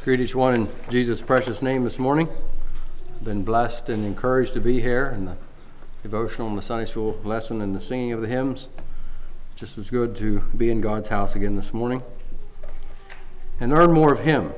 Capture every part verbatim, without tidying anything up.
Greet each one in Jesus' precious name this morning. I've been blessed and encouraged to be here in the devotional and the Sunday school lesson and the singing of the hymns. Just as good to be in God's house again this morning and learn more of Him.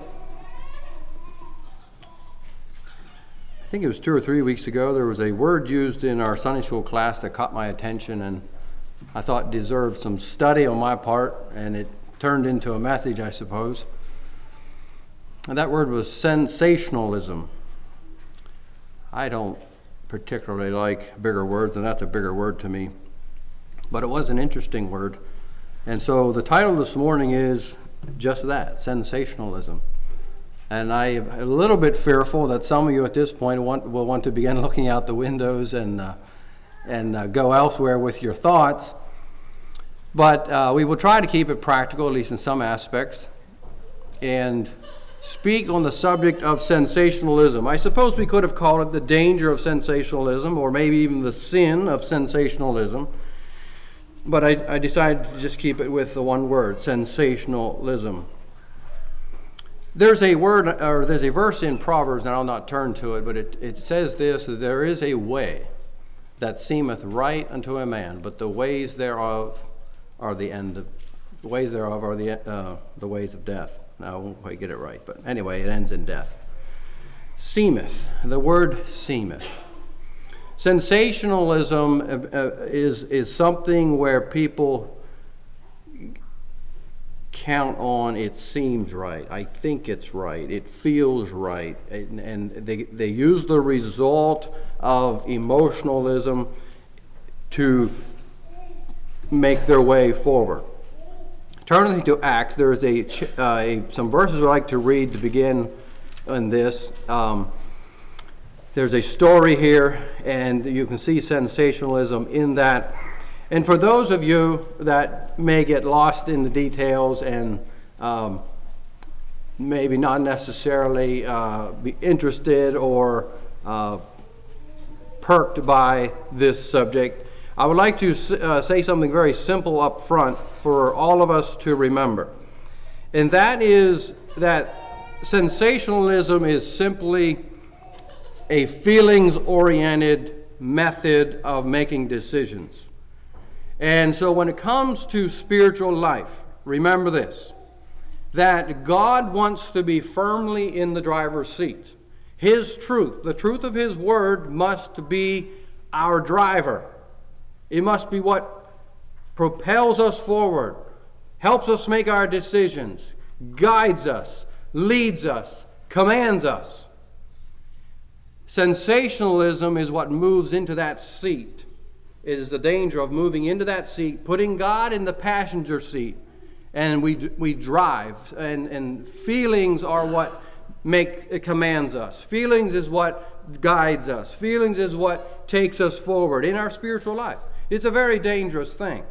I think it was two or three weeks ago, there was a word used in our Sunday school class that caught my attention and I thought deserved some study on my part, and it turned into a message, I suppose. And that word was sensationalism. I don't particularly like bigger words, and that's a bigger word to me. But it was an interesting word. And so the title this morning is just that, sensationalism. And I'm a little bit fearful that some of you at this point want, will want to begin looking out the windows and uh, and uh, go elsewhere with your thoughts. But uh, we will try to keep it practical, at least in some aspects, and speak on the subject of sensationalism. I suppose we could have called it the danger of sensationalism, or maybe even the sin of sensationalism. But I, I decided to just keep it with the one word, sensationalism. There's a word, or there's a verse in Proverbs, and I'll not turn to it, but it, it says this: that there is a way that seemeth right unto a man, but the ways thereof are the end of the ways thereof are the uh, the ways of death. Now, I won't quite get it right, but anyway, it ends in death. Seemeth, the word seemeth. Sensationalism uh, is is something where people count on it seems right, I think it's right, it feels right, and, and they they use the result of emotionalism to make their way forward. Turning to Acts, there is a, uh, a some verses I'd like to read to begin on this. Um, there's a story here, and you can see sensationalism in that. And for those of you that may get lost in the details and um, maybe not necessarily uh, be interested or uh, perked by this subject, I would like to uh, say something very simple up front for all of us to remember. And that is that sensationalism is simply a feelings-oriented method of making decisions. And so when it comes to spiritual life, remember this, that God wants to be firmly in the driver's seat. His truth, the truth of His Word, must be our driver. It must be what propels us forward, helps us make our decisions, guides us, leads us, commands us. Sensationalism is what moves into that seat. It is the danger of moving into that seat, putting God in the passenger seat, and we we drive. And, and feelings are what make it commands us. Feelings is what guides us. Feelings is what takes us forward in our spiritual life. It's a very dangerous thing.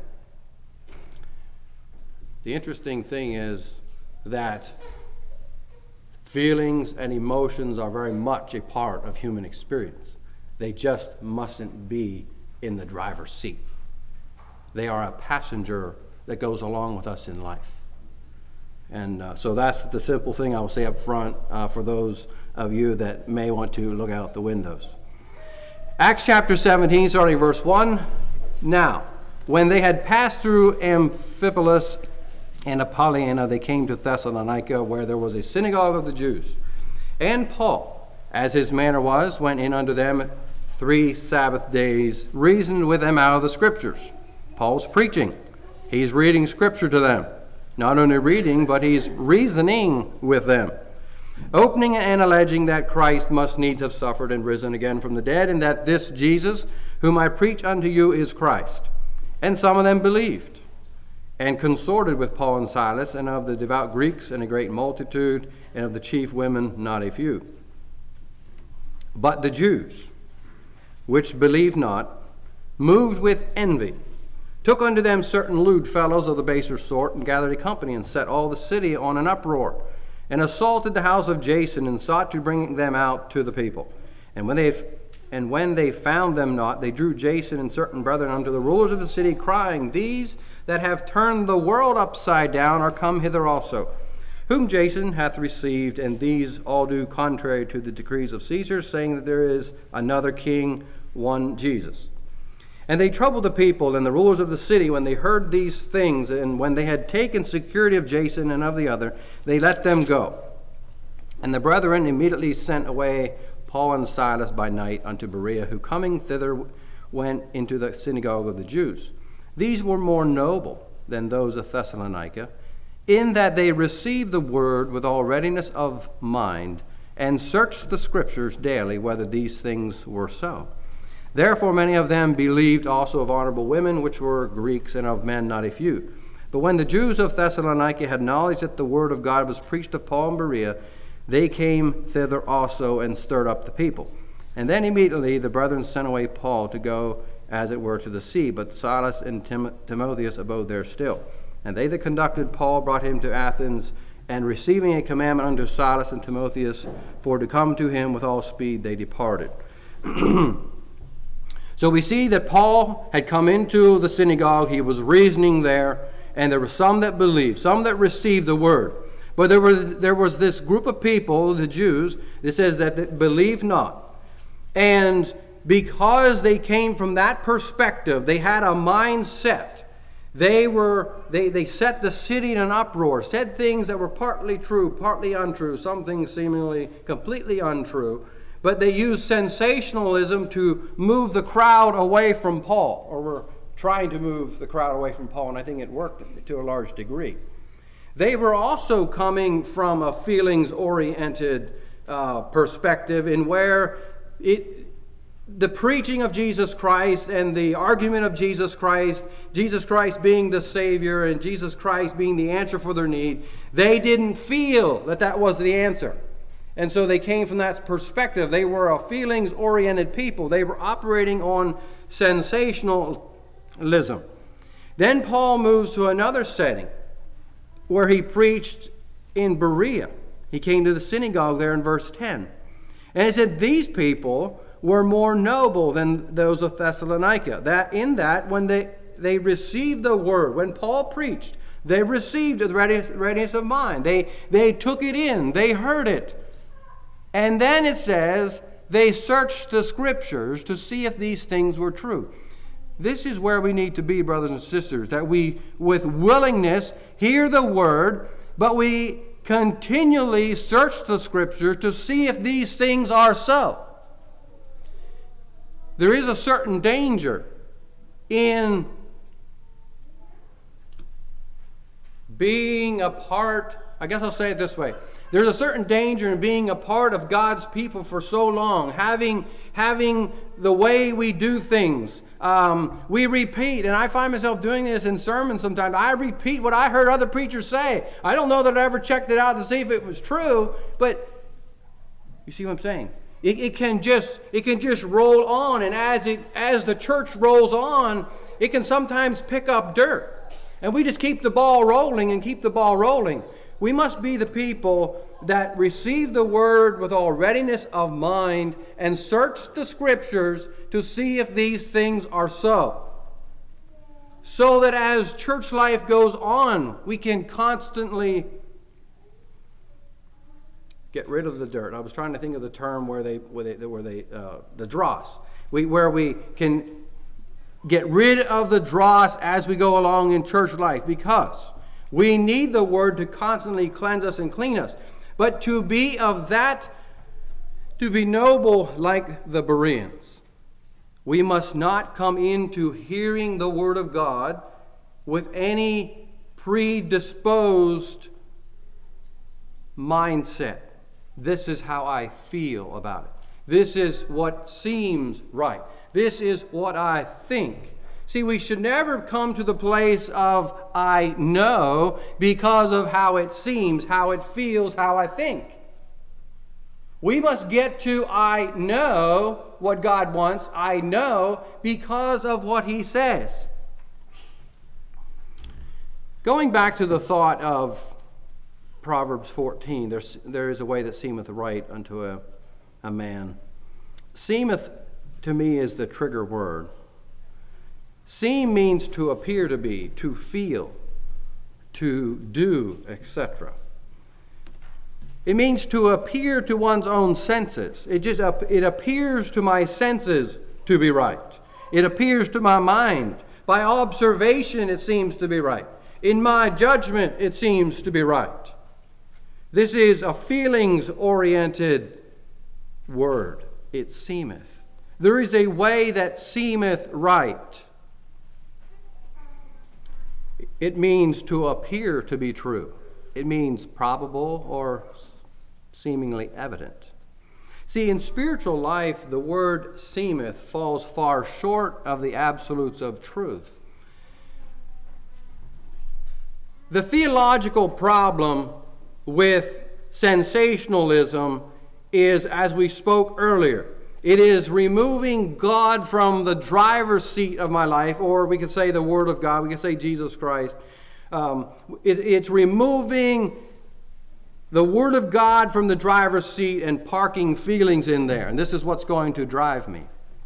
The interesting thing is that feelings and emotions are very much a part of human experience. They just mustn't be in the driver's seat. They are a passenger that goes along with us in life. And uh, so that's the simple thing I will say up front uh, for those of you that may want to look out the windows. Acts chapter seventeen, starting verse one. Now, when they had passed through Amphipolis and Apollonia, they came to Thessalonica, where there was a synagogue of the Jews. And Paul, as his manner was, went in unto them three Sabbath days, reasoned with them out of the Scriptures. Paul's preaching. He's reading Scripture to them. Not only reading, but he's reasoning with them, opening and alleging that Christ must needs have suffered and risen again from the dead, and that this Jesus, whom I preach unto you, is Christ. And some of them believed, and consorted with Paul and Silas, and of the devout Greeks and a great multitude, and of the chief women not a few. But the Jews, which believed not, moved with envy, took unto them certain lewd fellows of the baser sort, and gathered a company, and set all the city on an uproar, and assaulted the house of Jason, and sought to bring them out to the people. And when they and when they found them not, they drew Jason and certain brethren unto the rulers of the city, crying, These that have turned the world upside down are come hither also, whom Jason hath received, and these all do contrary to the decrees of Caesar, saying that there is another king, one Jesus. And they troubled the people and the rulers of the city when they heard these things, and when they had taken security of Jason and of the other, they let them go. And the brethren immediately sent away Paul and Silas by night unto Berea, who coming thither went into the synagogue of the Jews. These were more noble than those of Thessalonica, in that they received the word with all readiness of mind, and searched the scriptures daily whether these things were so. Therefore many of them believed also of honorable women, which were Greeks, and of men not a few. But when the Jews of Thessalonica had knowledge that the word of God was preached of Paul and Berea, they came thither also and stirred up the people. And then immediately the brethren sent away Paul to go as it were to the sea, but Silas and Tim- Timotheus abode there still. And they that conducted Paul brought him to Athens, and receiving a commandment unto Silas and Timotheus for to come to him with all speed, they departed. So we see that Paul had come into the synagogue, he was reasoning there, and there were some that believed, some that received the word. But there was, there was this group of people, the Jews, that says that they believed not. And because they came from that perspective, they had a mindset. They were they, they set the city in an uproar, said things that were partly true, partly untrue, some things seemingly completely untrue. But they used sensationalism to move the crowd away from Paul, or were trying to move the crowd away from Paul, and I think it worked to a large degree. They were also coming from a feelings-oriented uh, perspective in where it, the preaching of Jesus Christ and the argument of Jesus Christ, Jesus Christ being the Savior and Jesus Christ being the answer for their need, they didn't feel that that was the answer. And so they came from that perspective. They were a feelings-oriented people. They were operating on sensationalism. Then Paul moves to another setting where he preached in Berea. He came to the synagogue there in verse ten. And it said these people were more noble than those of Thessalonica. That in that, when they, they received the word, when Paul preached, they received it with readiness, readiness of mind. They, they took it in. They heard it. And then it says they searched the scriptures to see if these things were true. This is where we need to be, brothers and sisters, that we, with willingness, hear the word, but we continually search the scriptures to see if these things are so. There is a certain danger in being a part, I guess I'll say it this way. There's a certain danger in being a part of God's people for so long, having, having the way we do things. Um, we repeat, and I find myself doing this in sermons sometimes. I repeat what I heard other preachers say. I don't know that I ever checked it out to see if it was true, but you see what I'm saying? It, it can just it can just roll on, and as it as the church rolls on, it can sometimes pick up dirt, and we just keep the ball rolling and keep the ball rolling. We must be the people that receive the word with all readiness of mind and search the scriptures to see if these things are so. So that as church life goes on, we can constantly get rid of the dirt. I was trying to think of the term where they, where they, where they uh, the dross. We, where we can get rid of the dross as we go along in church life, because we need the word to constantly cleanse us and clean us. But to be of that, to be noble like the Bereans, we must not come into hearing the word of God with any predisposed mindset. This is how I feel about it. This is what seems right. This is what I think. See, we should never come to the place of I know because of how it seems, how it feels, how I think. We must get to I know what God wants. I know because of what He says. Going back to the thought of Proverbs fourteen, there's, there is a way that seemeth right unto a, a man. Seemeth to me is the trigger word. Seem means to appear to be, to feel, to do, et cetera. It means to appear to one's own senses. It just it appears to my senses to be right. It appears to my mind. By observation, it seems to be right. In my judgment, it seems to be right. This is a feelings-oriented word. It seemeth. There is a way that seemeth right. It means to appear to be true. It means probable or seemingly evident. See, in spiritual life, the word seemeth falls far short of the absolutes of truth. The theological problem with sensationalism is, as we spoke earlier, it is removing God from the driver's seat of my life, or we could say the Word of God, we could say Jesus Christ. Um, it, it's removing the Word of God from the driver's seat and parking feelings in there. And this is what's going to drive me.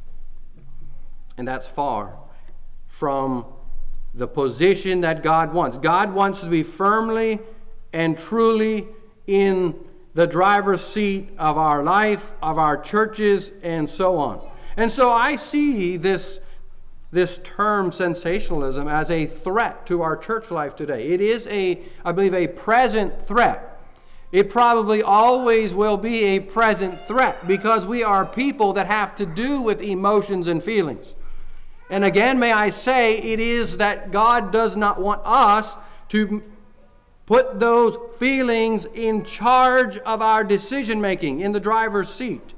And that's far from the position that God wants. God wants to be firmly and truly in the driver's seat of our life, of our churches, and so on. And so I see this, this term sensationalism as a threat to our church life today. It is, a, I believe, a present threat. It probably always will be a present threat because we are people that have to do with emotions and feelings. And again, may I say, it is that God does not want us to put those feelings in charge of our decision making, in the driver's seat.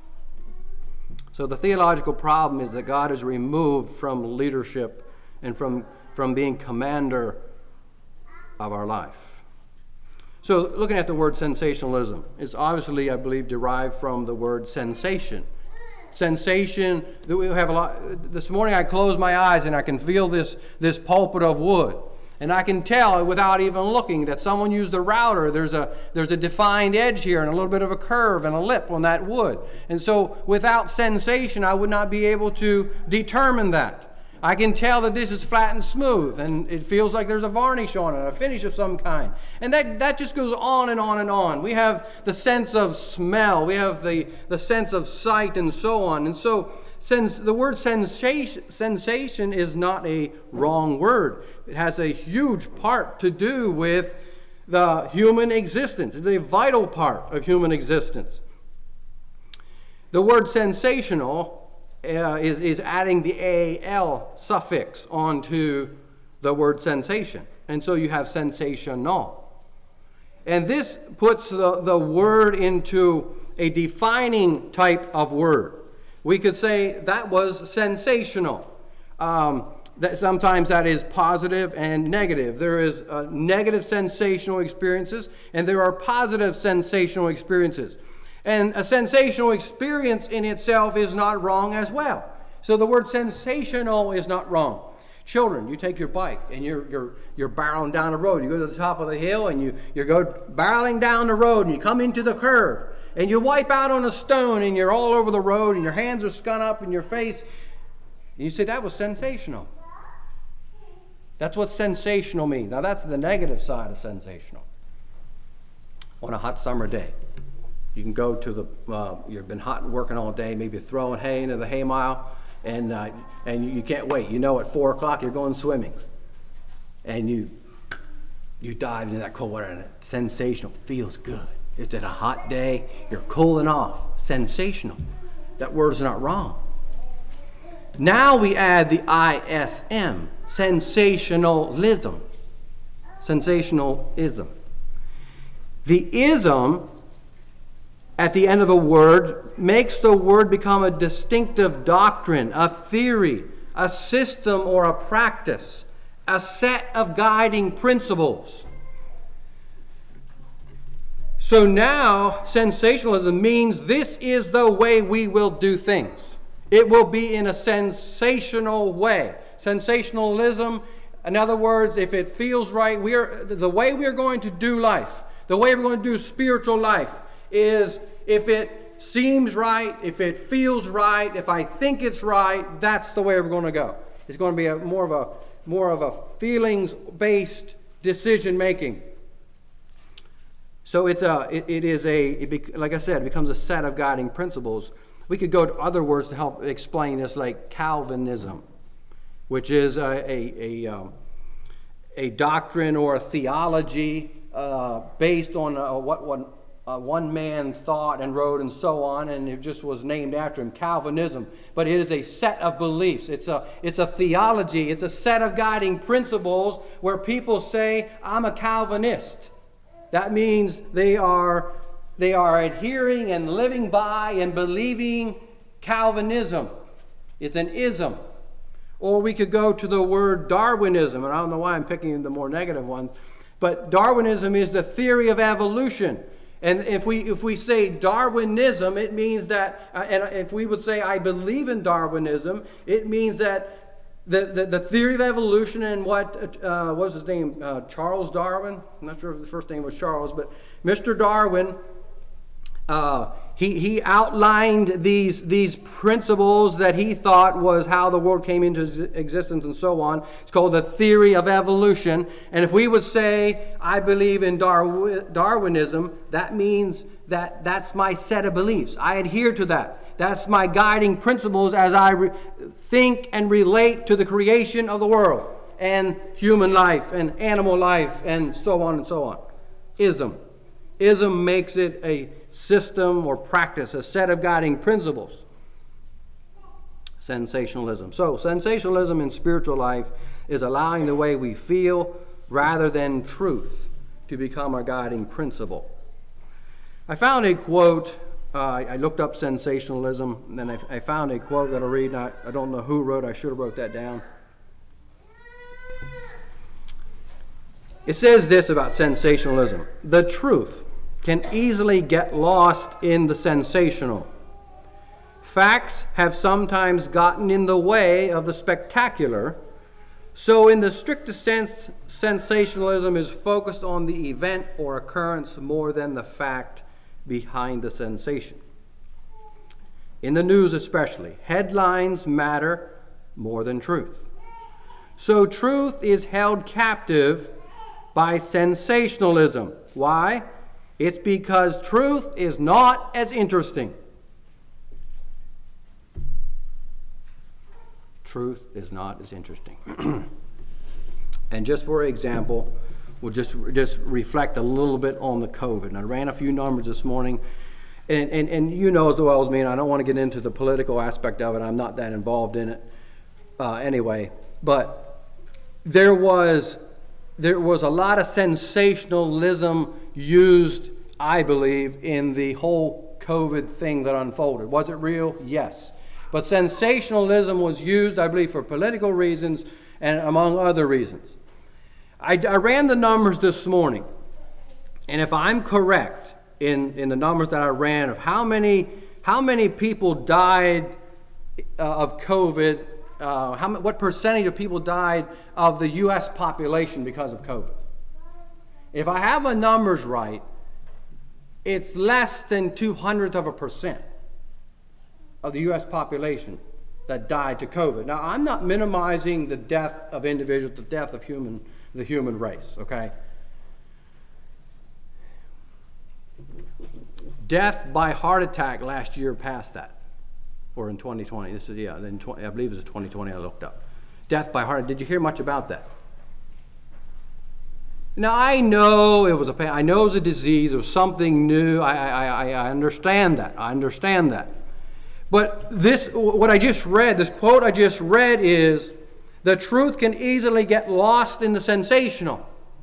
So the theological problem is that God is removed from leadership and from, from being commander of our life. So looking at the word sensationalism, it's obviously, I believe, derived from the word sensation. Sensation, we have a lot. This morning I closed my eyes and I can feel this, this pulpit of wood. And I can tell without even looking that someone used a router. There's a, there's a defined edge here and a little bit of a curve and a lip on that wood. And so without sensation, I would not be able to determine that. I can tell that this is flat and smooth, and it feels like there's a varnish on it, a finish of some kind. And that, that just goes on and on and on. We have the sense of smell. We have the, the sense of sight and so on. And so since the word sensation, sensation is not a wrong word. It has a huge part to do with the human existence. It's a vital part of human existence. The word sensational Uh, is, is adding the A L suffix onto the word sensation. And so you have sensational. And this puts the, the word into a defining type of word. We could say that was sensational. Um, that sometimes that is positive and negative. There is uh, negative sensational experiences, and there are positive sensational experiences. And a sensational experience in itself is not wrong as well. So the word sensational is not wrong. Children, you take your bike and you're you're you're barreling down the road. You go to the top of the hill and you, you go barreling down the road and you come into the curve and you wipe out on a stone and you're all over the road and your hands are scun up in your face. And you say, that was sensational. That's what sensational means. Now that's the negative side of sensational. On a hot summer day, you can go to the, uh, you've been hot and working all day, maybe throwing hay into the hay mile, and uh, and you, you can't wait. You know at four o'clock you're going swimming. And you you dive into that cold water and it's sensational. Feels good. It's at a hot day. You're cooling off. Sensational. That word is not wrong. Now we add the I S M, sensationalism. Sensationalism. The ism at the end of a word makes the word become a distinctive doctrine, a theory, a system, or a practice, a set of guiding principles. So now sensationalism means this is the way we will do things. It will be in a sensational way. Sensationalism, in other words, if it feels right, we are the way we are going to do life, the way we're going to do spiritual life is if it seems right, if it feels right, if I think it's right, that's the way we're going to go. It's going to be a, more of a more of a feelings-based decision making. So it's a, it, it is a, it bec- like I said, it becomes a set of guiding principles. We could go to other words to help explain this, like Calvinism, which is a a, a, um, a doctrine or a theology uh, based on uh, what one uh, one man thought and wrote and so on, and it just was named after him, Calvinism. But it is a set of beliefs. It's a it's a theology. It's a set of guiding principles where people say, "I'm a Calvinist." That means they are they are adhering and living by and believing Calvinism. It's an ism. Or we could go to the word Darwinism, and I don't know why I'm picking the more negative ones, but Darwinism is the theory of evolution. And if we if we say Darwinism, it means that, uh, and if we would say I believe in Darwinism, it means that The, the, the theory of evolution and what, uh, what was his name, uh, Charles Darwin? I'm not sure if the first name was Charles, but Mister Darwin, uh, he, he outlined these, these principles that he thought was how the world came into existence and so on. It's called the theory of evolution. And if we would say, I believe in Darw- Darwinism, that means that that's my set of beliefs. I adhere to that. That's my guiding principles as I re- think and relate to the creation of the world and human life and animal life and so on and so on. Ism. Ism makes it a system or practice, a set of guiding principles. Sensationalism. So, sensationalism in spiritual life is allowing the way we feel rather than truth to become our guiding principle. I found a quote. Uh, I looked up sensationalism, and then I, I found a quote that I'll read. I, I don't know who wrote it. I should have wrote that down. It says this about sensationalism. The truth can easily get lost in the sensational. Facts have sometimes gotten in the way of the spectacular. So in the strictest sense, sensationalism is focused on the event or occurrence more than the fact behind the sensation. In the news especially, headlines matter more than truth. So truth is held captive by sensationalism. Why? It's because truth is not as interesting. Truth is not as interesting. And just for example, we'll just just reflect a little bit on the COVID. And I ran a few numbers this morning, and, and, and you know as well as me, and I don't want to get into the political aspect of it. I'm not that involved in it uh, anyway. But there was there was a lot of sensationalism used, I believe, in the whole COVID thing that unfolded. Was it real? Yes. But sensationalism was used, I believe, for political reasons and among other reasons. I, I ran the numbers this morning, and if I'm correct in, in the numbers that I ran of how many how many people died uh, of COVID, uh, how what percentage of people died of the U S population because of COVID. If I have my numbers right, it's less than two hundredths of a percent of the U S population that died to COVID. Now, I'm not minimizing the death of individuals, the death of human the human race, okay? Death by heart attack last year passed that, or in twenty twenty. This is, yeah, in twenty, I believe it was twenty twenty I looked up. Death by heart, did you hear much about that? Now, I know it was a, I know it was a disease, it was something new, I, I, I understand that, I understand that. But this, what I just read, this quote I just read is, the truth can easily get lost in the sensational.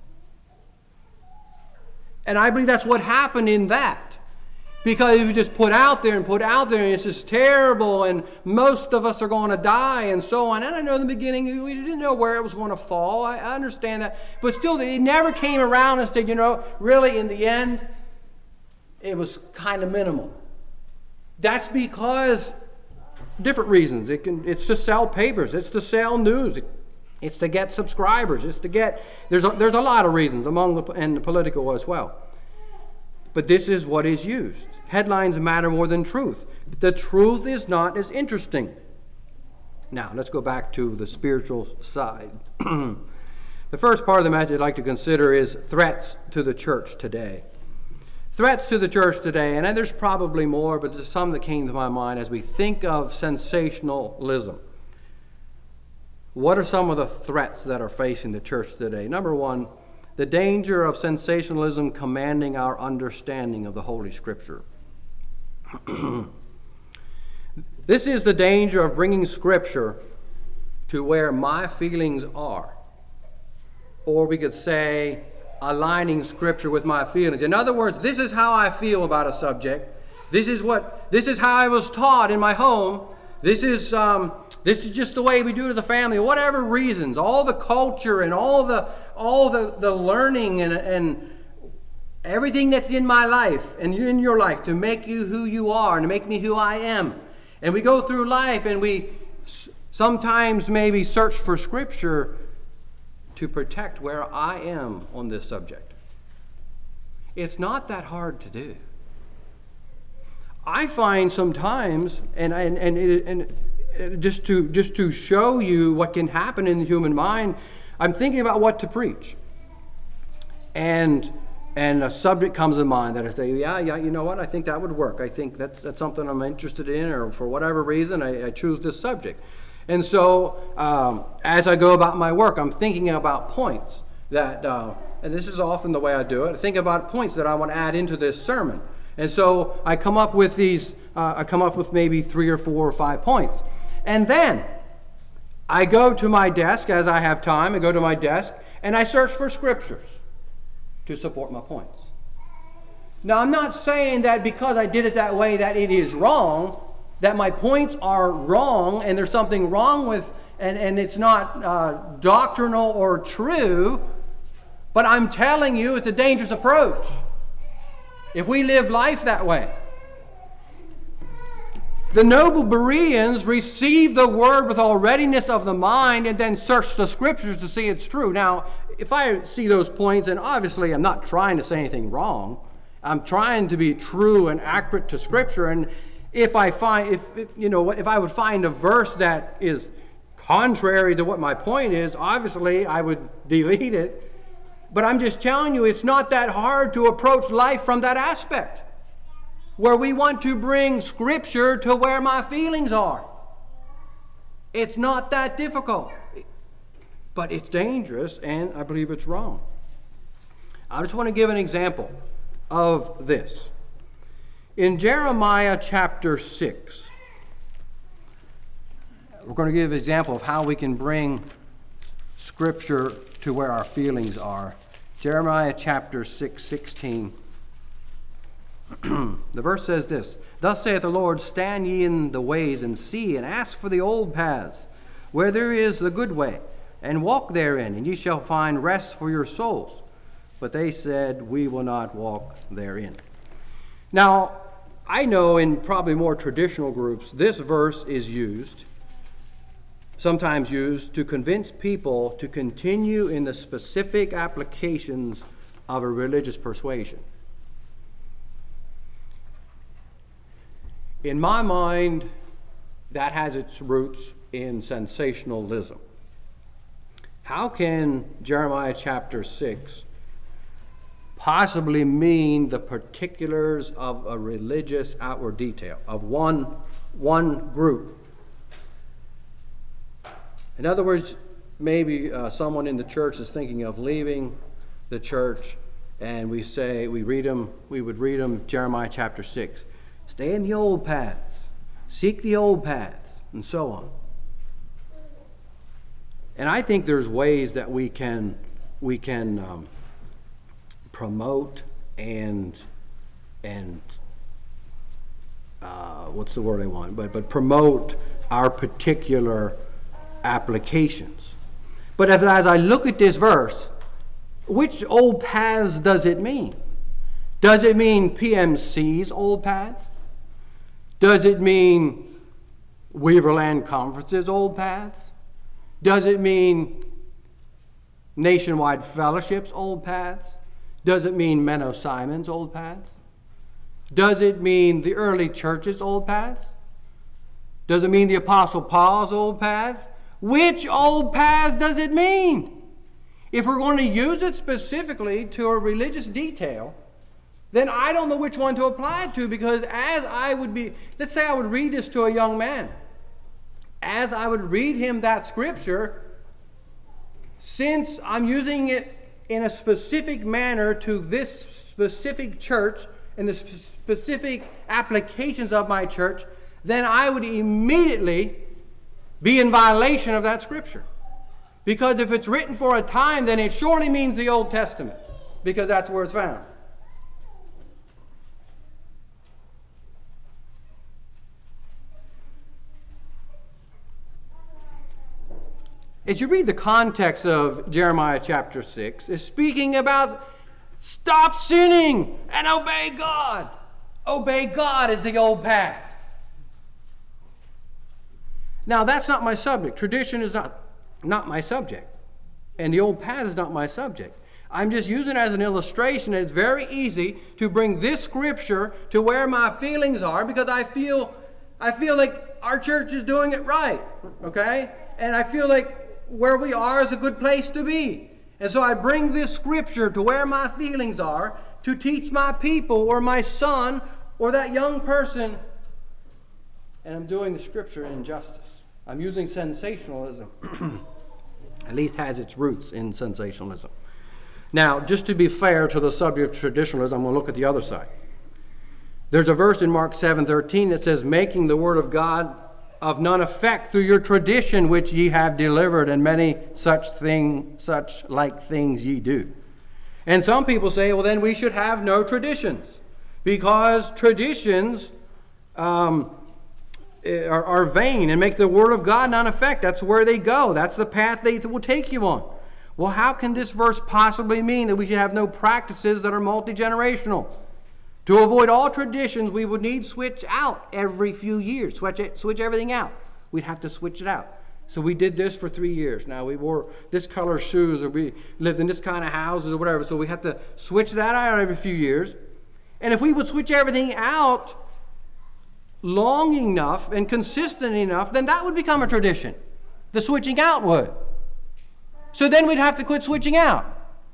And I believe that's what happened in that. Because it was just put out there and put out there, and it's just terrible, and most of us are going to die, and so on. And I know in the beginning, we didn't know where it was going to fall. I, I understand that. But still, it never came around and said, you know, really, in the end, it was kind of minimal. That's because different reasons. It can, it's to sell papers. It's to sell news. It, it's to get subscribers. It's to get, there's a, there's a lot of reasons among the, and the political as well. But this is what is used. Headlines matter more than truth. The truth is not as interesting. Now, let's go back to the spiritual side. The first part of the message I'd like to consider is threats to the church today. threats to the church today, and there's probably more, but there's some that came to my mind as we think of sensationalism. What are some of the threats that are facing the church today? Number one, the danger of sensationalism commanding our understanding of the Holy Scripture. This is the danger of bringing Scripture to where my feelings are. Or we could say, aligning Scripture with my feelings. In other words, this is how I feel about a subject. This is what. This is how I was taught in my home. This is um, this is just the way we do it as a family. Whatever reasons, all the culture and all the all the, the learning and and everything that's in my life and in your life to make you who you are and to make me who I am. And we go through life and we sometimes maybe search for Scripture to protect where I am on this subject. It's not that hard to do. I find sometimes, and and and, and just to just to show you what can happen in the human mind, I'm thinking about what to preach, and and a subject comes to mind that I say, yeah, yeah, you know what? I think that would work. I think that's that's something I'm interested in, or for whatever reason, I, I choose this subject. And so, um, as I go about my work, I'm thinking about points that, uh, and this is often the way I do it, I think about points that I want to add into this sermon. And so I come up with these, uh, I come up with maybe three or four or five points. And then I go to my desk as I have time, I go to my desk, and I search for scriptures to support my points. Now, I'm not saying that because I did it that way that it is wrong, that my points are wrong and there's something wrong with, and, and it's not uh, doctrinal or true, but I'm telling you it's a dangerous approach if we live life that way. The noble Bereans received the word with all readiness of the mind and then searched the scriptures to see it's true. Now, if I see those points, and obviously I'm not trying to say anything wrong, I'm trying to be true and accurate to scripture, and If I find, if you know, if I would find a verse that is contrary to what my point is, obviously I would delete it. But I'm just telling you, it's not that hard to approach life from that aspect, where we want to bring Scripture to where my feelings are. It's not that difficult, but it's dangerous, and I believe it's wrong. I just want to give an example of this. In Jeremiah chapter six, we're going to give an example of how we can bring Scripture to where our feelings are. Jeremiah chapter six, sixteen. The verse says this, "Thus saith the Lord, stand ye in the ways and see, and ask for the old paths, where there is the good way, and walk therein, and ye shall find rest for your souls. But they said, we will not walk therein." Now, I know in probably more traditional groups, this verse is used, sometimes used, to convince people to continue in the specific applications of a religious persuasion. In my mind, that has its roots in sensationalism. How can Jeremiah chapter six possibly mean the particulars of a religious outward detail of one, one group? In other words, maybe uh, someone in the church is thinking of leaving the church, and we say, we read them, we would read them, Jeremiah chapter six. Stay in the old paths, seek the old paths, and so on. And I think there's ways that we can, we can um, promote and and uh, what's the word I want? But but promote our particular applications. But as, as I look at this verse, which old paths does it mean? Does it mean P M C's old paths? Does it mean Weaverland Conference's old paths? Does it mean Nationwide Fellowship's old paths? Does it mean Menno Simon's old paths? Does it mean the early church's old paths? Does it mean the Apostle Paul's old paths? Which old paths does it mean? If we're going to use it specifically to a religious detail, then I don't know which one to apply it to, because as I would be, let's say I would read this to a young man. As I would read him that scripture, since I'm using it in a specific manner to this specific church and the specific applications of my church, then I would immediately be in violation of that scripture. Because if it's written for a time, then it surely means the Old Testament, because that's where it's found. As you read the context of Jeremiah chapter six, it's speaking about stop sinning and obey God. Obey God is the old path. Now, that's not my subject. Tradition is not, not my subject. And the old path is not my subject. I'm just using it as an illustration. It's very easy to bring this scripture to where my feelings are, because I feel, I feel like our church is doing it right, okay? And I feel like where we are is a good place to be. And so I bring this scripture to where my feelings are to teach my people or my son or that young person, and I'm doing the scripture injustice. I'm using sensationalism. At least has its roots in sensationalism. Now, just to be fair to the subject of traditionalism, I'm going to look at the other side. There's a verse in Mark seven thirteen that says, making the word of God of none effect through your tradition which ye have delivered, and many such thing, such like things ye do. And some people say, well, then we should have no traditions, because traditions um, are, are vain and make the word of God none effect. That's where they go. That's the path they will take you on. Well, how can this verse possibly mean that we should have no practices that are multi-generational? To avoid all traditions, we would need switch out every few years. Switch it, switch everything out. We'd have to switch it out. So we did this for three years. Now we wore this color shoes, or we lived in this kind of houses or whatever. So we have to switch that out every few years. And if we would switch everything out long enough and consistent enough, then that would become a tradition. The switching out would. So then we'd have to quit switching out.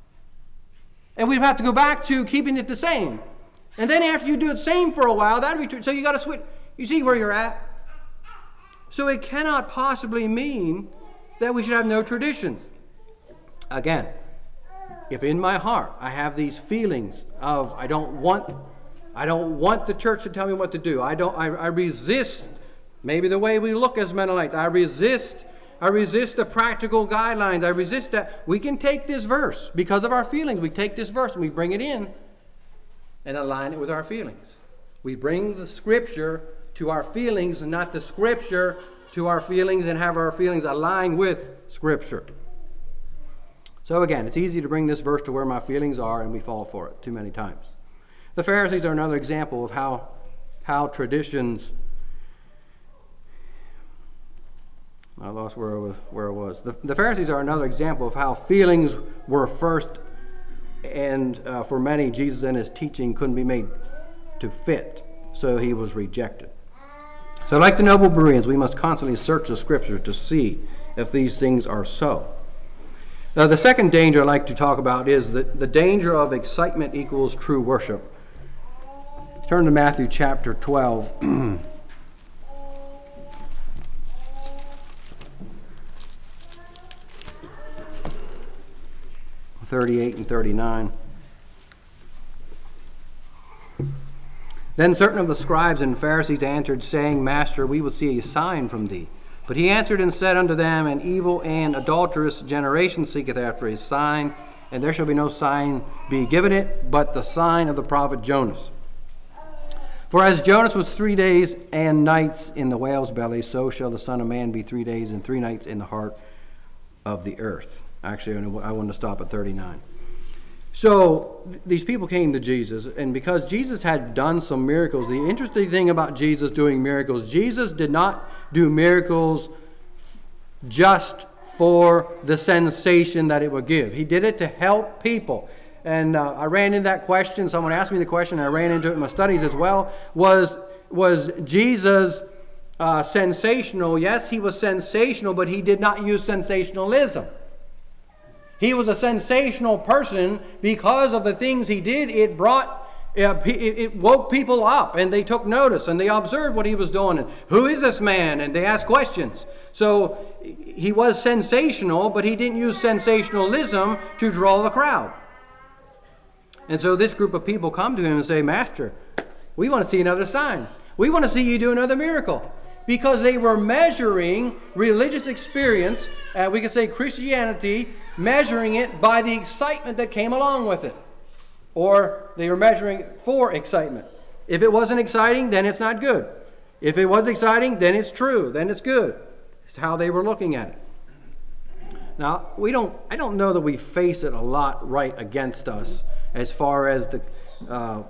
And we'd have to go back to keeping it the same. And then after you do it same for a while, that'd be true. So you got to switch. You see where you're at? So it cannot possibly mean that we should have no traditions. Again, if in my heart I have these feelings of I don't want, I don't want the church to tell me what to do. I don't. I, I resist. Maybe the way we look as Mennonites. I resist. I resist the practical guidelines. I resist that. We can take this verse because of our feelings. We take this verse and we bring it in and align it with our feelings. We bring the scripture to our feelings and not the scripture to our feelings, and have our feelings align with scripture. So again, it's easy to bring this verse to where my feelings are, and we fall for it too many times. The Pharisees are another example of how, how traditions... I lost where it was. Where it was. The, the Pharisees are another example of how feelings were first, and uh, for many, Jesus and his teaching couldn't be made to fit, so he was rejected. So like the noble Bereans, we must constantly search the Scripture to see if these things are so. Now, the second danger I'd like to talk about is that the danger of excitement equals true worship. Turn to Matthew chapter twelve. thirty-eight and thirty-nine. Then certain of the scribes and Pharisees answered, saying, Master, we will see a sign from thee. But he answered and said unto them, An evil and adulterous generation seeketh after a sign, and there shall be no sign be given it, but the sign of the prophet Jonas. For as Jonas was three days and nights in the whale's belly, so shall the Son of Man be three days and three nights in the heart of the earth. Actually, I want to stop at thirty-nine. So th- these people came to Jesus, and because Jesus had done some miracles, the interesting thing about Jesus doing miracles, Jesus did not do miracles just for the sensation that it would give. He did it to help people. And uh, I ran into that question. Someone asked me the question, and I ran into it in my studies as well. Was, was Jesus uh, sensational? Yes, he was sensational, but he did not use sensationalism. He was a sensational person because of the things he did. It brought It, it woke people up, and they took notice, and they observed what he was doing. And who is this man? And they asked questions. So he was sensational, but he didn't use sensationalism to draw the crowd. And so this group of people come to him and say, Master, we want to see another sign. We want to see you do another miracle. Because they were measuring religious experience, uh, we could say Christianity, measuring it by the excitement that came along with it. Or they were measuring for excitement. If it wasn't exciting, then it's not good. If it was exciting, then it's true, then it's good. It's how they were looking at it. Now, we don't. I don't know that we face it a lot right against us as far as the uh,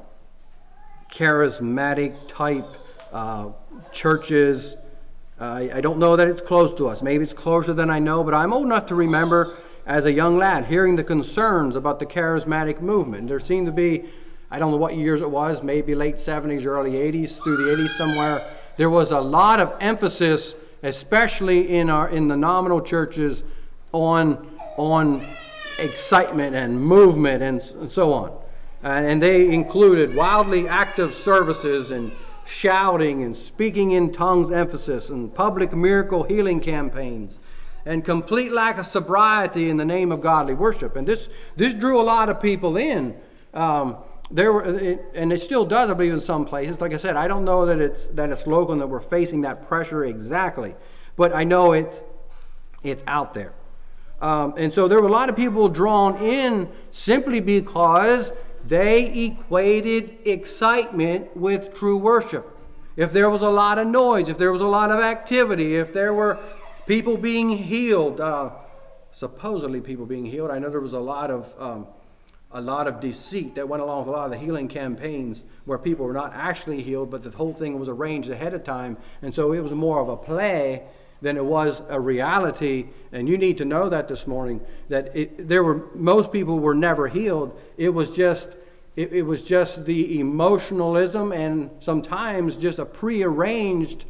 charismatic type uh, churches. Uh, I don't know that it's close to us. Maybe it's closer than I know, but I'm old enough to remember as a young lad hearing the concerns about the charismatic movement. There seemed to be, I don't know what years it was, maybe late seventies, early eighties, through the eighties somewhere. There was a lot of emphasis, especially in our in the nominal churches, on on excitement and movement and, and so on. And, and they included wildly active services and shouting and speaking in tongues emphasis and public miracle healing campaigns and complete lack of sobriety in the name of godly worship. And this this drew a lot of people in. Um, there were, it, and it still does, I believe, in some places. Like I said, I don't know that it's that it's local and that we're facing that pressure exactly, but I know it's it's out there. Um, and so there were a lot of people drawn in simply because they equated excitement with true worship. If there was a lot of noise, if there was a lot of activity, if there were people being healed, uh, supposedly people being healed. I know there was a lot of um, a lot of deceit that went along with a lot of the healing campaigns where people were not actually healed, but the whole thing was arranged ahead of time, and so it was more of a play than it was a reality. And you need to know that this morning, that it, there were most people were never healed. It was just it, it was just the emotionalism and sometimes just a prearranged.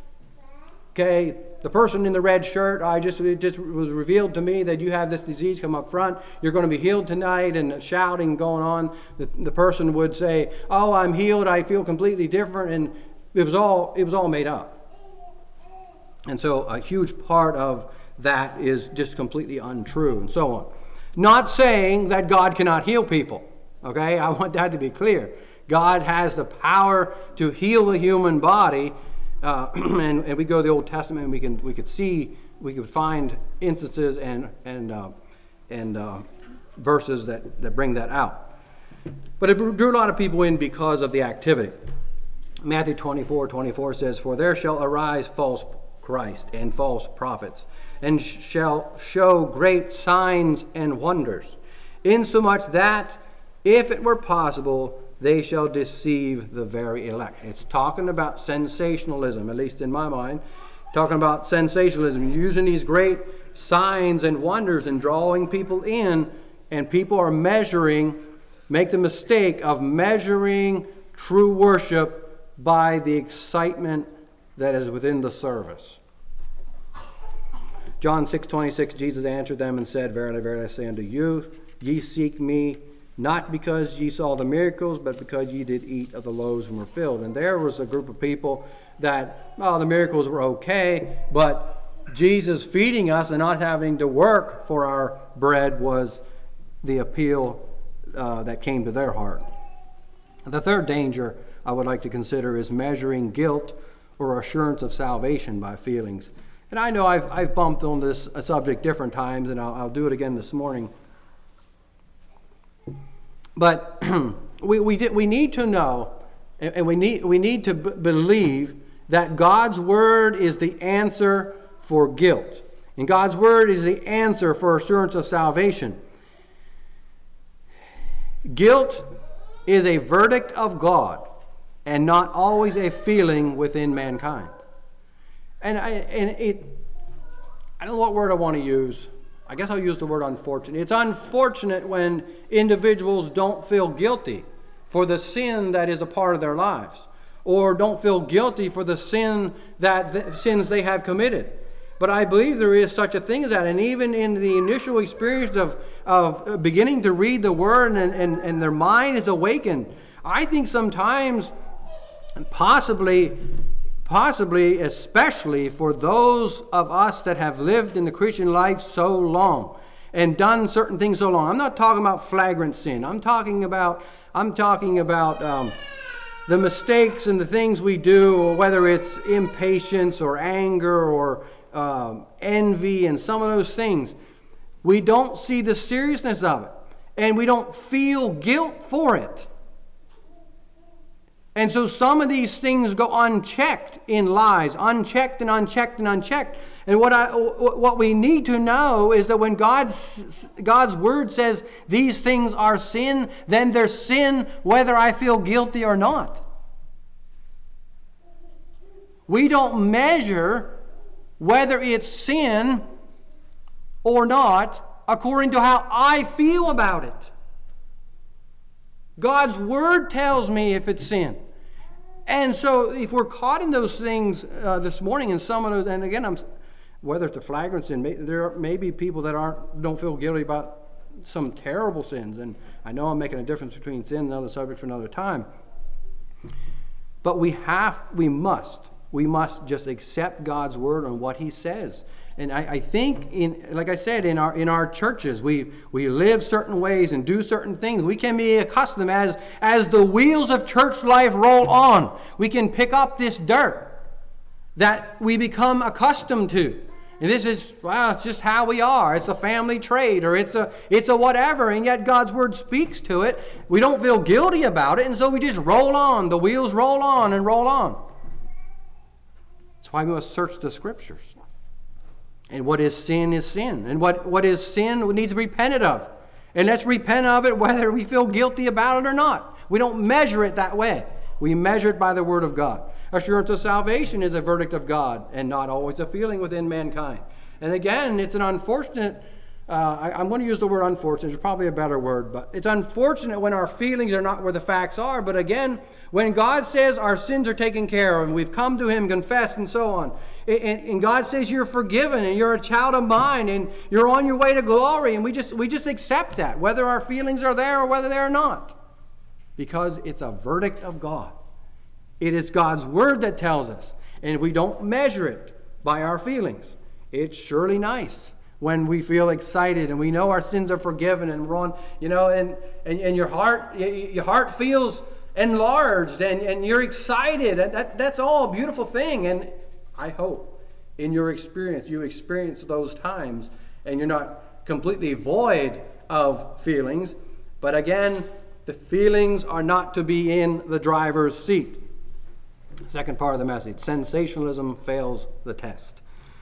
Okay, the person in the red shirt, I just it just was revealed to me that you have this disease. Come up front. You're going to be healed tonight, and shouting going on. The, the person would say, "Oh, I'm healed. I feel completely different," and it was all it was all made up. And so a huge part of that is just completely untrue and so on. Not saying that God cannot heal people. Okay, I want that to be clear. God has the power to heal the human body. Uh, and, and we go to the Old Testament, and we can we could see we could find instances and and uh, and uh, verses that, that bring that out. But it drew a lot of people in because of the activity. Matthew twenty-four twenty-four says, "For there shall arise false Christ and false prophets, and shall show great signs and wonders, insomuch that, if it were possible, they shall deceive the very elect." It's talking about sensationalism, at least in my mind. Talking about sensationalism, using these great signs and wonders and drawing people in, and people are measuring, make the mistake of measuring true worship by the excitement that is within the service. John six twenty-six, Jesus answered them and said, "Verily, verily, I say unto you, ye seek me, not because ye saw the miracles, but because ye did eat of the loaves and were filled." And there was a group of people that, well, the miracles were okay, but Jesus feeding us and not having to work for our bread was the appeal uh, that came to their heart. The third danger I would like to consider is measuring guilt or assurance of salvation by feelings. And I know I've I've bumped on this subject different times, and I'll, I'll do it again this morning. But we we did, we need to know, and we need we need to b- believe that God's word is the answer for guilt, and God's word is the answer for assurance of salvation. Guilt is a verdict of God, and not always a feeling within mankind. And I and it I don't know what word I want to use. I guess I'll use the word unfortunate. It's unfortunate when individuals don't feel guilty for the sin that is a part of their lives, or don't feel guilty for the sin that the sins they have committed. But I believe there is such a thing as that. And even in the initial experience of, of beginning to read the word and, and, and their mind is awakened, I think sometimes, possibly, possibly especially for those of us that have lived in the Christian life so long and done certain things so long. I'm not talking about flagrant sin. I'm talking about, I'm talking about um, the mistakes and the things we do, or whether it's impatience or anger or um, envy and some of those things. We don't see the seriousness of it, and we don't feel guilt for it. And so some of these things go unchecked in lies, unchecked and unchecked and unchecked. And what I, what we need to know is that when God's, God's word says these things are sin, then they're sin whether I feel guilty or not. We don't measure whether it's sin or not according to how I feel about it. God's word tells me if it's sin. And so if we're caught in those things uh, this morning, and some of those, and again, I'm, whether it's a flagrant sin, may, there may be people that aren't don't feel guilty about some terrible sins. And I know I'm making a difference between sin and other subjects for another time. But we have, we must, we must just accept God's word on what he says. And I, I think, in like I said, in our in our churches, we we live certain ways and do certain things. We can be accustomed as as the wheels of church life roll on. We can pick up this dirt that we become accustomed to, and this is well, it's just how we are. It's a family trait, or it's a it's a whatever. And yet God's word speaks to it. We don't feel guilty about it, and so we just roll on. The wheels roll on and roll on. That's why we must search the Scriptures. And what is sin is sin. And what, what is sin we need to be repented of. And let's repent of it whether we feel guilty about it or not. We don't measure it that way. We measure it by the Word of God. Assurance of salvation is a verdict of God and not always a feeling within mankind. And again, it's an unfortunate, uh, I, I'm going to use the word unfortunate. It's probably a better word, but it's unfortunate when our feelings are not where the facts are. But again, when God says our sins are taken care of and we've come to him, confessed and so on, and, and God says you're forgiven and you're a child of mine and you're on your way to glory, and we just we just accept that, whether our feelings are there or whether they're not, because it's a verdict of God. It is God's word that tells us, and we don't measure it by our feelings. It's surely nice when we feel excited and we know our sins are forgiven and we're on, you know, and, and, and your heart your heart feels enlarged and, and you're excited. That, that's all a beautiful thing. And I hope in your experience, you experience those times and you're not completely void of feelings. But again, the feelings are not to be in the driver's seat. Second part of the message, sensationalism fails the test.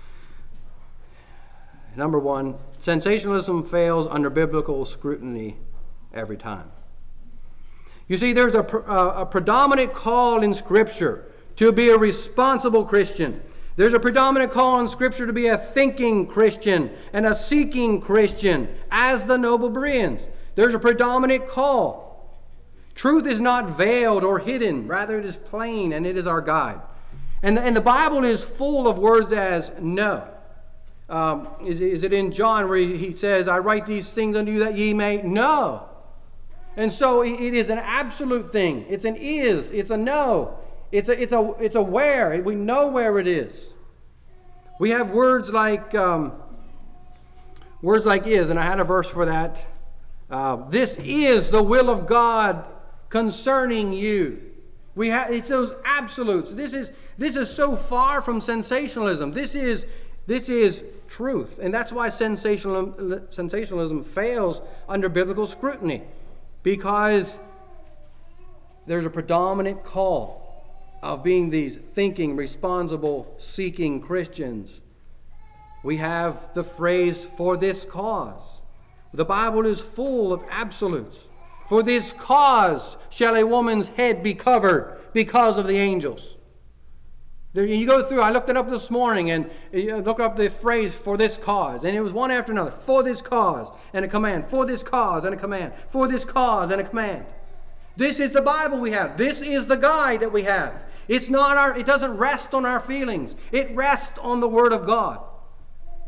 Number one, sensationalism fails under biblical scrutiny every time. You see, there's a, a, a predominant call in Scripture to be a responsible Christian. There's a predominant call in Scripture to be a thinking Christian and a seeking Christian, as the noble Bereans. There's a predominant call. Truth is not veiled or hidden. Rather, it is plain, and it is our guide. And the, and the Bible is full of words as no. Um, is, is it in John where he, he says, I write these things unto you that ye may know? And so it is an absolute thing. It's an is. It's a no. It's a, it's a, it's a where. We know where it is. We have words like, um, words like is, and I had a verse for that. Uh, this is the will of God concerning you. We have, it's those absolutes. This is, this is so far from sensationalism. This is, this is truth. And that's why sensationalism, sensationalism fails under biblical scrutiny, because there's a predominant call of being these thinking, responsible, seeking Christians. We have the phrase, for this cause. The Bible is full of absolutes. For this cause shall a woman's head be covered because of the angels. There, you go through, I looked it up this morning and you look up the phrase, for this cause. And it was one after another. For this cause and a command. For this cause and a command. For this cause and a command. This is the Bible we have. This is the guide that we have. It's not our, it doesn't rest on our feelings. It rests on the Word of God.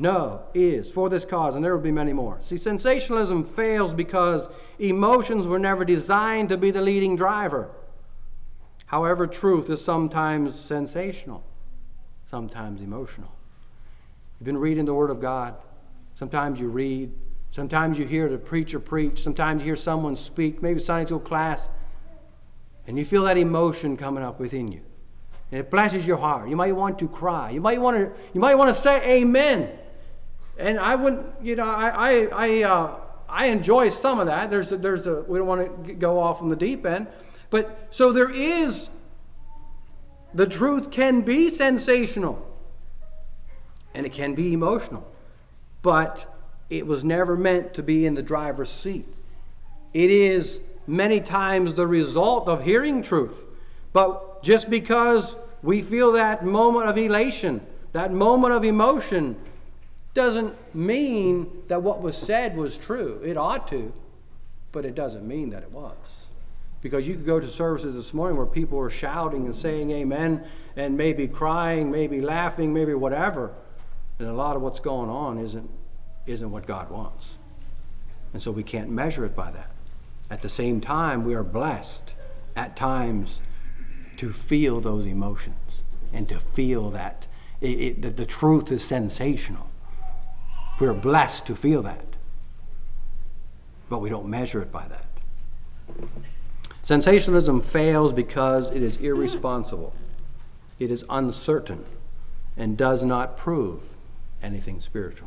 No, is, for this cause, and there will be many more. See, sensationalism fails because emotions were never designed to be the leading driver. However, truth is sometimes sensational, sometimes emotional. You've been reading the Word of God. Sometimes you read. Sometimes you hear the preacher preach. Sometimes you hear someone speak, maybe Sunday school class, and you feel that emotion coming up within you. And it blesses your heart. You might want to cry. You might want to, you might want to say amen. And I wouldn't, you know, I I I, uh, I enjoy some of that. There's a, there's a, we don't want to go off on the deep end. But so there is, the truth can be sensational. And it can be emotional. But it was never meant to be in the driver's seat. It is many times the result of hearing truth. But just because we feel that moment of elation, that moment of emotion, doesn't mean that what was said was true. It ought to, but it doesn't mean that it was. Because you could go to services this morning where people were shouting and saying amen, and maybe crying, maybe laughing, maybe whatever. And a lot of what's going on isn't isn't what God wants. And so we can't measure it by that. At the same time, we are blessed at times to feel those emotions and to feel that, it, it, that the truth is sensational. We're blessed to feel that. But we don't measure it by that. Sensationalism fails because it is irresponsible. It is uncertain and does not prove anything spiritual.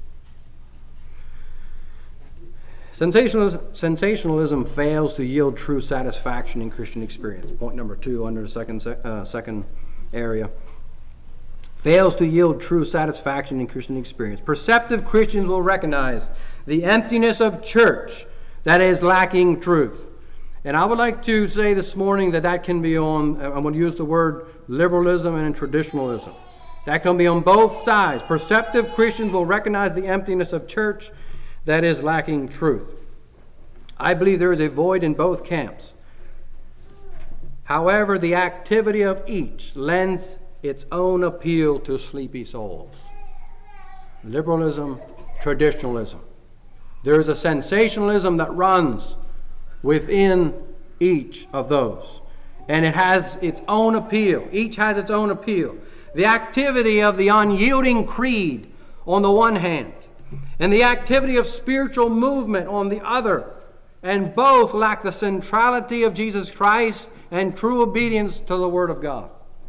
Sensationalism, sensationalism fails to yield true satisfaction in Christian experience. Point number two under the second, uh, second area. Fails to yield true satisfaction in Christian experience. Perceptive Christians will recognize the emptiness of church that is lacking truth. And I would like to say this morning that that can be on, I'm going to use the word liberalism and traditionalism. That can be on both sides. Perceptive Christians will recognize the emptiness of church that is lacking truth. I believe there is a void in both camps. However, the activity of each lends its own appeal to sleepy souls. Liberalism, traditionalism. There is a sensationalism that runs within each of those. And it has its own appeal. Each has its own appeal. The activity of the unyielding creed on the one hand, and the activity of spiritual movement on the other. And both lack the centrality of Jesus Christ and true obedience to the Word of God.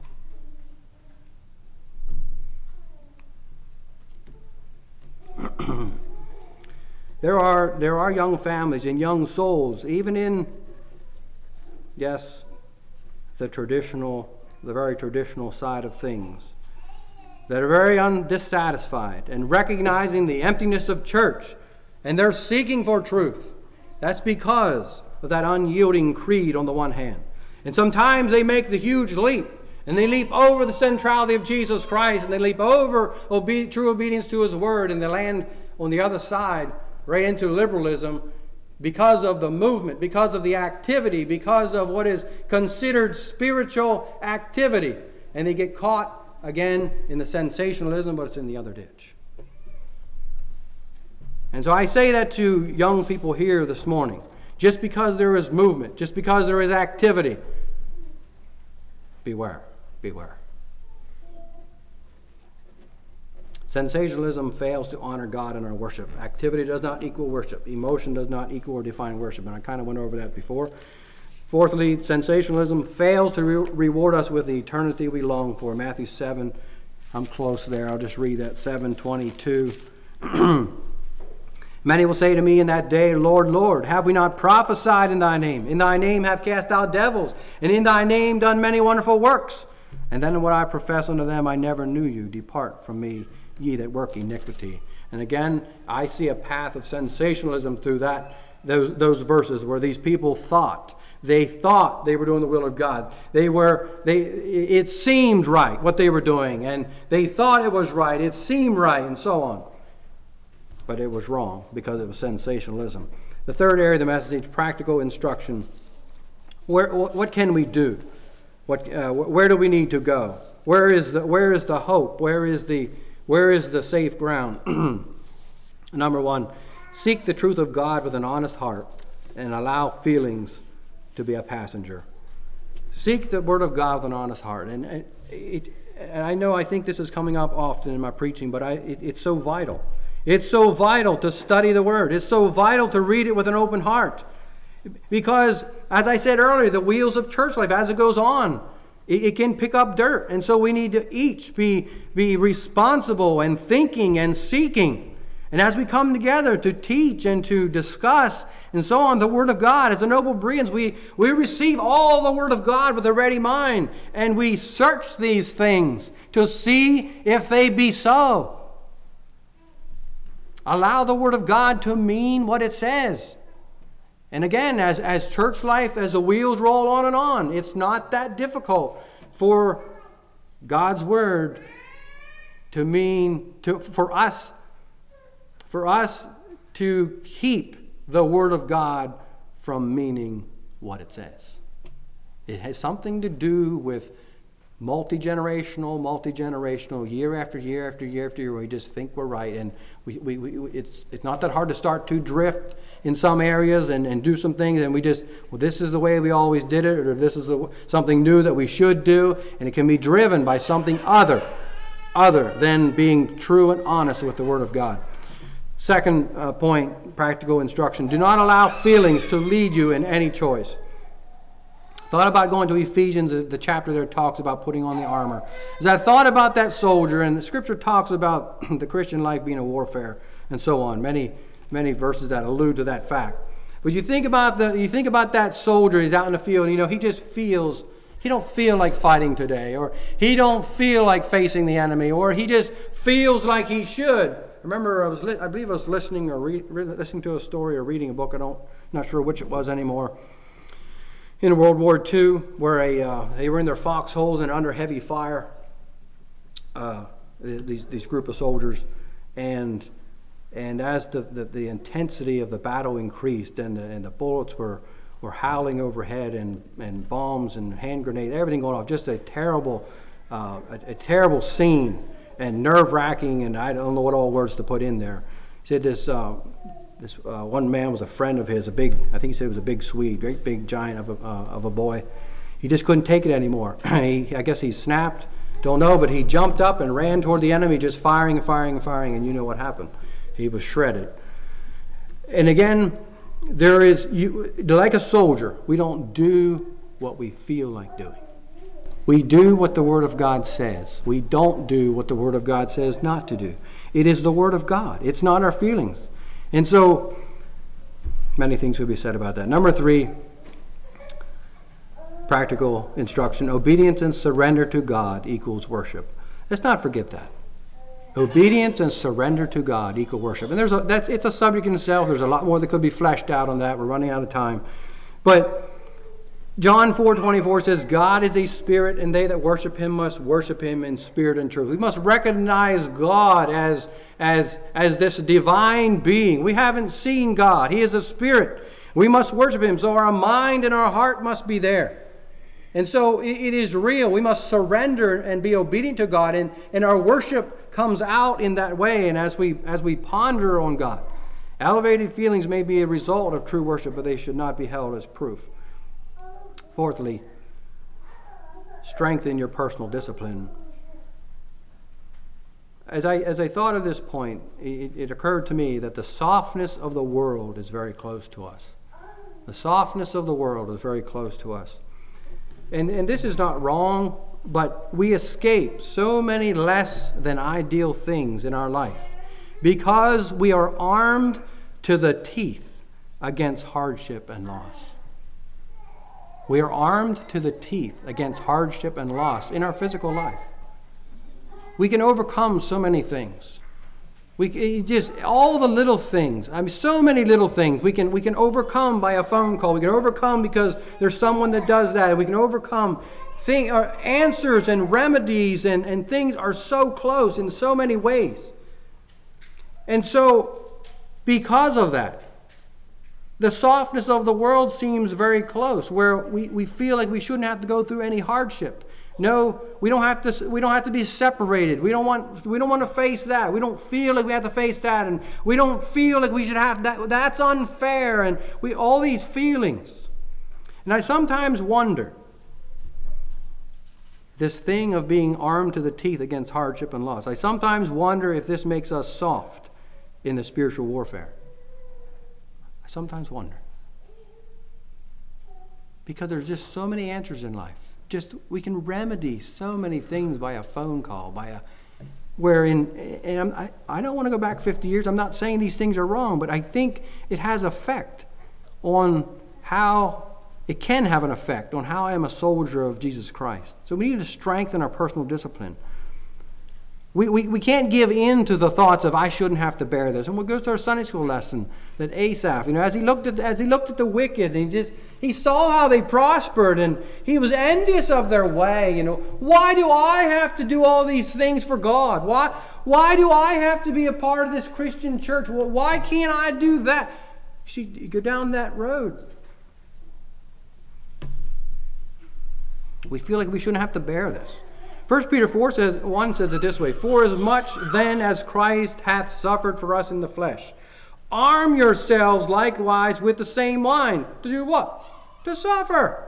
There are, there are young families and young souls, even in, yes, the traditional, the very traditional side of things, that are very undissatisfied and recognizing the emptiness of church, and they're seeking for truth. That's because of that unyielding creed on the one hand. And sometimes they make the huge leap, and they leap over the centrality of Jesus Christ, and they leap over obe- true obedience to His Word, and they land on the other side, right into liberalism, because of the movement, because of the activity, because of what is considered spiritual activity. And they get caught again in the sensationalism, but it's in the other ditch. And so I say that to young people here this morning. Just because there is movement, just because there is activity, beware, beware. Sensationalism fails to honor God in our worship. Activity does not equal worship. Emotion does not equal or define worship. And I kind of went over that before. Fourthly, sensationalism fails to re- reward us with the eternity we long for. Matthew seven, I'm close there. I'll just read that, seven twenty-two. Many will say to me in that day, Lord, Lord, have we not prophesied in thy name? In thy name have cast out devils, and in thy name done many wonderful works. And then what I profess unto them, I never knew you. Depart from me, ye that work iniquity. And again, I see a path of sensationalism through that those those verses where these people thought. They thought they were doing the will of God. They were, they, it seemed right what they were doing, and they thought it was right. It seemed right, and so on. But it was wrong because it was sensationalism. The third area of the message, practical instruction. Where, what can we do? What, uh, where do we need to go? Where is the, where is the hope? Where is the, Where is the safe ground? Number one, seek the truth of God with an honest heart and allow feelings to be a passenger. Seek the Word of God with an honest heart. And it, it, and I know I think this is coming up often in my preaching, but I, it, it's so vital. It's so vital to study the Word. It's so vital to read it with an open heart. Because, as I said earlier, the wheels of church life, as it goes on, it, it can pick up dirt. And so we need to each be, be responsible and thinking and seeking. And as we come together to teach and to discuss and so on the Word of God, as the noble Bereans, we, we receive all the Word of God with a ready mind. And we search these things to see if they be so. Allow the Word of God to mean what it says. And again, as, as church life, as the wheels roll on and on, it's not that difficult for God's Word to mean, to, for us For us to keep the Word of God from meaning what it says. It has something to do with multi-generational, multi-generational, year after year after year after year. We just think we're right. And we, we, we it's it's not that hard to start to drift in some areas and, and do some things. And we just, well, this is the way we always did it, or this is the, something new that we should do. And it can be driven by something other, other than being true and honest with the Word of God. Second uh, point, practical instruction. Do not allow feelings to lead you in any choice. Thought about going to Ephesians, the chapter there talks about putting on the armor. As I thought about that soldier, and the Scripture talks about the Christian life being a warfare and so on. Many, many verses that allude to that fact. But you think about the, you think about that soldier. He's out in the field. You know, he just feels. He don't feel like fighting today, or he don't feel like facing the enemy, or he just feels like he should. Remember, I was li- I believe I was listening or re- re- listening to a story or reading a book. I don't, not sure which it was anymore. In World War Two, where a uh, they were in their foxholes and under heavy fire. Uh, these these group of soldiers, and and as the, the, the intensity of the battle increased, and the, and the bullets were were howling overhead, and, and bombs and hand grenades, everything going off. Just a terrible, uh, a, a terrible scene. And nerve-wracking, and I don't know what all words to put in there. He said this uh, this uh, one man was a friend of his, a big, I think he said it was a big Swede, great big giant of a, uh, of a boy. He just couldn't take it anymore. he, I guess he snapped, don't know, but he jumped up and ran toward the enemy, just firing and firing and firing, and you know what happened. He was shredded. And again, there is, you, like a soldier, we don't do what we feel like doing. We do what the Word of God says. We don't do what the Word of God says not to do. It is the Word of God. It's not our feelings. And so, many things could be said about that. Number three, practical instruction. Obedience and surrender to God equals worship. Let's not forget that. Obedience and surrender to God equal worship. And there's a, that's it's a subject in itself. There's a lot more that could be fleshed out on that. We're running out of time. But John four twenty-four says, God is a spirit, and they that worship him must worship him in spirit and truth. We must recognize God as, as, as this divine being. We haven't seen God. He is a spirit. We must worship him. So our mind and our heart must be there. And so it, it is real. We must surrender and be obedient to God. And, and our worship comes out in that way. And as we, as we ponder on God, elevated feelings may be a result of true worship, but they should not be held as proof. Fourthly, strengthen your personal discipline. As I as I thought of this point, it, it occurred to me that the softness of the world is very close to us. The softness of the world is very close to us. And, and this is not wrong, but we escape so many less than ideal things in our life because we are armed to the teeth against hardship and loss. We are armed to the teeth against hardship and loss in our physical life. We can overcome so many things. We just all the little things. I mean, so many little things we can we can overcome by a phone call. We can overcome because there's someone that does that. We can overcome. Thing, uh, answers and remedies and, and things are so close in so many ways. And so, because of that, the softness of the world seems very close, where we, we feel like we shouldn't have to go through any hardship. No, we don't have to. We don't have to be separated. We don't want. We don't want to face that. We don't feel like we have to face that, and we don't feel like we should have that. That's unfair, and we all these feelings. And I sometimes wonder, this thing of being armed to the teeth against hardship and loss. I sometimes wonder if this makes us soft in the spiritual warfare. I sometimes wonder, because there's just so many answers in life. Just we can remedy so many things by a phone call, by a wherein and I'm, I I don't want to go back fifty years. I'm not saying these things are wrong, but I think it has effect on how it can have an effect on how I am a soldier of Jesus Christ. So we need to strengthen our personal discipline. We, we, we can't give in to the thoughts of I shouldn't have to bear this. And we'll go to our Sunday school lesson that Asaph, you know, as he looked at as he looked at the wicked, and he just he saw how they prospered, and he was envious of their way. You know, why do I have to do all these things for God? Why why do I have to be a part of this Christian church? Well, why can't I do that? See, you go down that road. We feel like we shouldn't have to bear this. First Peter four says, one says it this way, for as much then as Christ hath suffered for us in the flesh, arm yourselves likewise with the same mind. To do what? To suffer.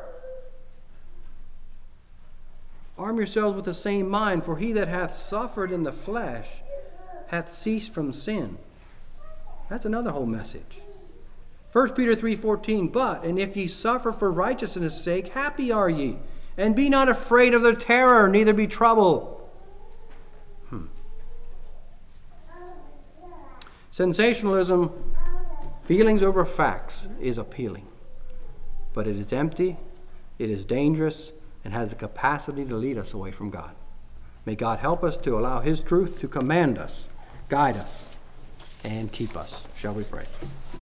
Arm yourselves with the same mind, for he that hath suffered in the flesh hath ceased from sin. That's another whole message. First Peter three fourteen, but, and if ye suffer for righteousness' sake, happy are ye. And be not afraid of the terror, neither be troubled. Hmm. Sensationalism, feelings over facts, is appealing. But it is empty, it is dangerous, and has the capacity to lead us away from God. May God help us to allow His truth to command us, guide us, and keep us. Shall we pray?